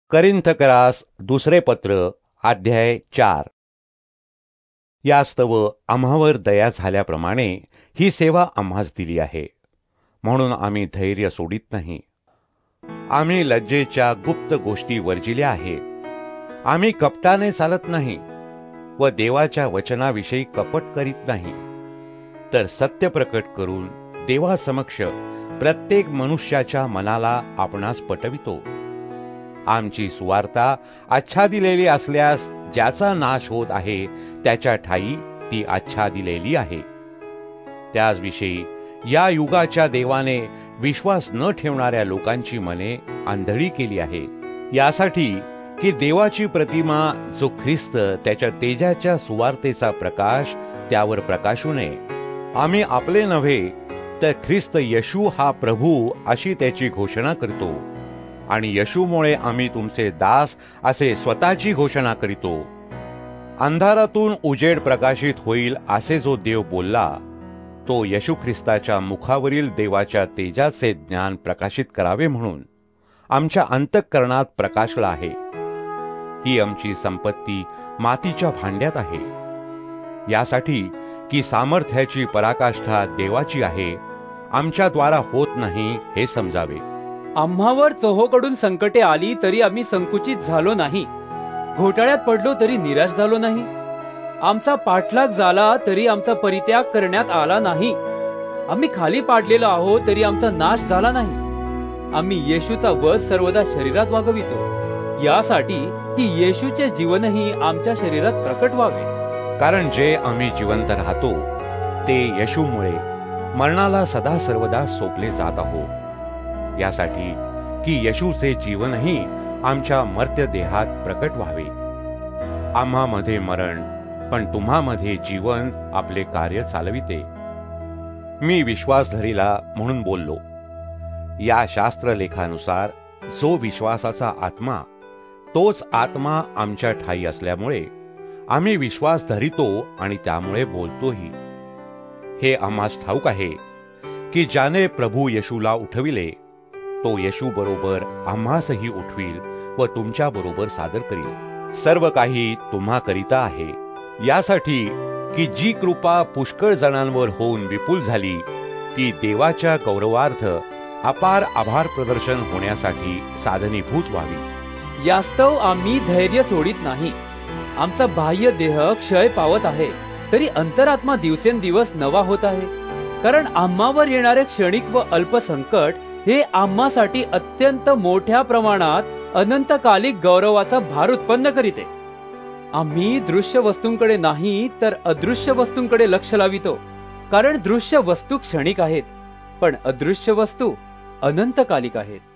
करिन्थकरास दुसरे पत्र अध्याय 4. यास्तव आम्हावर दया झाल्याप्रमाणे ही सेवा आम्हास दिली आहे, म्हणून आम्ही धैर्य सोडित नाही. आम्ही लज्जेच्या गुप्त गोष्टी वर्जिल्या आहे. आम्ही कपटाने चालत नाही व देवाच्या वचनाविषयी कपट करीत नाही, तर सत्य प्रकट करून देवासमक्ष प्रत्येक मनुष्याच्या मनाला आपणास पटवितो. आमची सुवार्ता आच्छादिलेली असल्यास ज्याचा नाश होत आहे त्याच्या ठायी ती आच्छादिलेली आहे. त्याचविषयी या युगाच्या देवाने विश्वास न ठेवणाऱ्या लोकांची मने आंधळी केली आहे, यासाठी की देवाची प्रतिमा जो ख्रिस्त त्याच्या तेजाच्या सुवार्तेचा प्रकाश त्यावर प्रकाशू नये. आम्ही आपले नव्हे तर ख्रिस्त येशू हा प्रभू अशी त्याची घोषणा करतो, आणि येशूमुळे आम्ही तुमचे दास असे स्वतःची घोषणा करीतो. अंधारातून उजेड प्रकाशित होईल असे जो देव बोलला, तो येशू ख्रिस्ताच्या मुखावरील देवाच्या तेजाचे ज्ञान प्रकाशित करावे म्हणून आमच्या अंतःकरणात प्रकाशला आहे. ही आमची संपत्ती मातीच्या भांड्यात आहे, यासाठी की सामर्थ्याची पराकाष्ठा देवाची आहे, आमच्या द्वारा होत नाही हे समजावे. आम्हावर चोहोकडून संकटे आली तरी आम्ही संकुचित झालो नाही, घोटाळ्यात पडलो तरी निराश झालो नाही. आमचा पाठलाग झाला तरी आमचा परित्याग करण्यात आला नाही. आम्ही खाली पाडलेलो आहोत तरी आमचा नाश झाला नाही. आम्ही येशूचा वध सर्वदा शरीरात वागवितो, यासाठी की येशूचे जीवनही आमच्या शरीरात प्रकट व्हावे. कारण जे आम्ही जिवंत राहतो ते येशूमुळे मरणाला सदा सर्वदा सोपले जात आहोत, यासाठी की येशूचे जीवनही आमच्या मर्त्य देहात प्रकट व्हावे. आम्हामध्ये मरण पण तुम्हामध्ये जीवन आपले कार्य चालविते. मी विश्वास धरिला म्हणून बोललो. या शास्त्रलेखानुसार जो विश्वासाचा आत्मा, तोच आत्मा आमच्या ठायी असल्यामुळे आम्ही विश्वास धरितो आणि त्यामुळे बोलतोही. हे आम्हास ठाऊक आहे की ज्याने प्रभू येशूला उठविले तो येशू बरोबर आम्हासही उठवील व तुमच्या बरोबर सादर करील. सर्व काही तुम्हा करिता आहे, यासाठी की जी कृपा पुष्कळ जणांवर होऊन विपुल झाली ती देवाच्या गौरवार्थ अपार आभार प्रदर्शन होण्यासाठी साधनीभूत व्हावी. यास्तव आम्ही धैर्य सोडित नाही. आमचा बाह्य देह क्षय पावत आहे तरी अंतरात्मा दिवसेंदिवस नवा होत आहे. कारण आम्हावर येणारे क्षणिक व अल्प संकट हे आम्हासाठी अत्यंत मोठ्या प्रमाणात अनंतकालिक गौरवाचा भार उत्पन्न करीते. आम्ही दृश्य वस्तूंकडे नाही तर अदृश्य वस्तूंकडे लक्ष लावितो. कारण दृश्य वस्तू क्षणिक आहेत, पण अदृश्य वस्तू अनंतकालिक आहेत.